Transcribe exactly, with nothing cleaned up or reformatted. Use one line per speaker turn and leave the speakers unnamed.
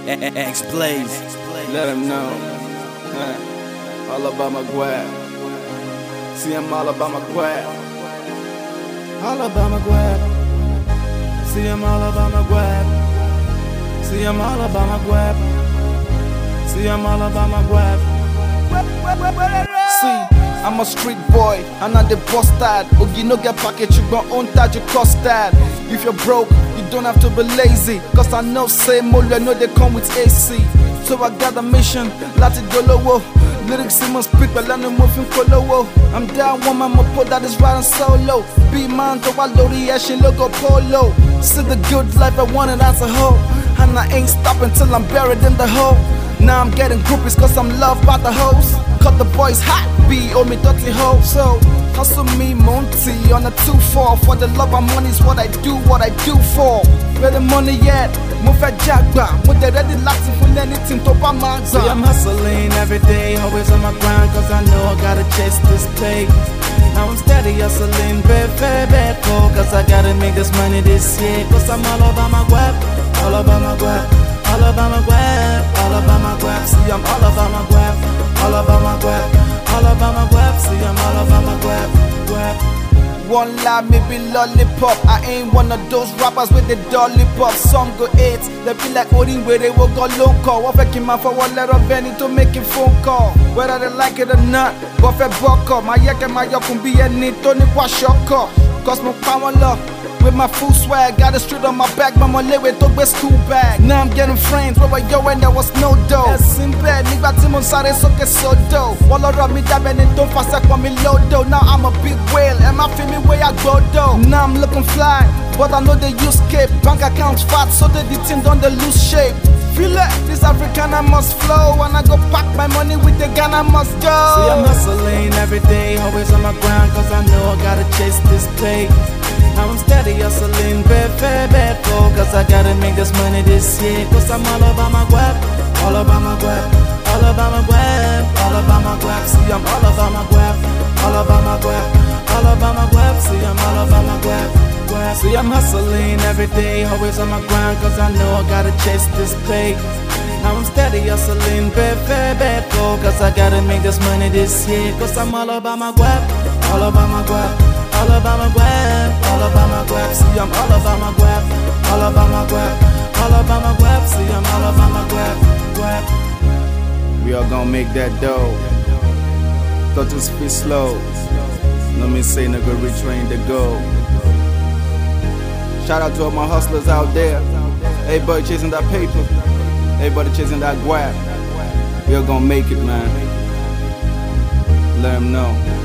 X-Blaze.
Let him know. Uh, all about my guap. See him all about my guap. All about my guap. See him all about my guap. See him all about my guap. See him all about my guap. See, I'm a street boy, I'm not the bastard. Ogi no get package, you gon' own that you cost that. If you're broke, you don't have to be lazy. Cause I know say more, I know they come with A C. So I got a mission, Lati Dolowo. Lyrics in my speak, but I'm moving Kolowo. I'm down one man, my put that is riding solo. Be man, to I load the action logo polo. See the good life I wanted as a whole. And I ain't stopping till I'm buried in the hole. Now I'm getting groupies cause I'm loved by the hoes. Cut the boys hot, be on me dirty hoe. So, hustle me Monty on a two four. For the love and money is what I do, what I do for. Where the money at? Move a jagba. When they ready locks for anything to buy my
See, I'm hustling every day, always on my grind. Cause I know I gotta chase this pay. Now I'm steady hustling, very, very bad for. Cause I gotta make this money this year. Cause I'm all about my guap, all about my guap. All about my guap, all about my guap. See, I'm all about my guap, all about my guap, all about my guap. See, I'm all about my guap, guap.
One lie, maybe lollipop. I ain't one of those rappers with the dolly pop. Some go eight, they be like Odin where they will go local. What if my for one letter Benny to make a phone call? Whether they like it or not, but if buck up, my yak and my yakum be a need to wash your car. Cause my power love. With my full swag, got a street on my back, mama lay with the school bag. Now I'm getting frames, where yo and there was no dough. Simple, nigga Timon Sare so que so dough. All around me that and don't fast like me low dough. Now I'm a big whale, and my feeling where I go though. Now I'm looking fly, but I know they use cape. Bank accounts fat, so they the team don't they lose shape. Feel it, this African I must flow. When I go pack my money with the gun I must go.
See, I'm hustling every day, always on my grind. Cause I know I gotta chase this pay. Now I'm steady hustling, very, very bad for. Cause I gotta make this money this year. Cause I'm all about my guap, all about my guap, all about my guap, all about my guap. See, I'm all about my guap, all about my guap, all about my guap. See, I'm all about my guap, guap. See, I'm hustling every day, always on my grind. Cause I know I gotta chase this pay. Now I'm steady hustling, very, very bad for. Cause I gotta make this money this year. Cause I'm all about my guap, all about my guap. All about my guap, all about my guap. See, I'm all about my guap, all about my guap, all about my guap. See, I'm all about my guap, guap.
We all gonna make that dough. Got to speed slow. No me say nigga retrain the go. Shout out to all my hustlers out there. Everybody chasing that paper. Everybody chasing that guap. We all gonna make it, man. Let them know.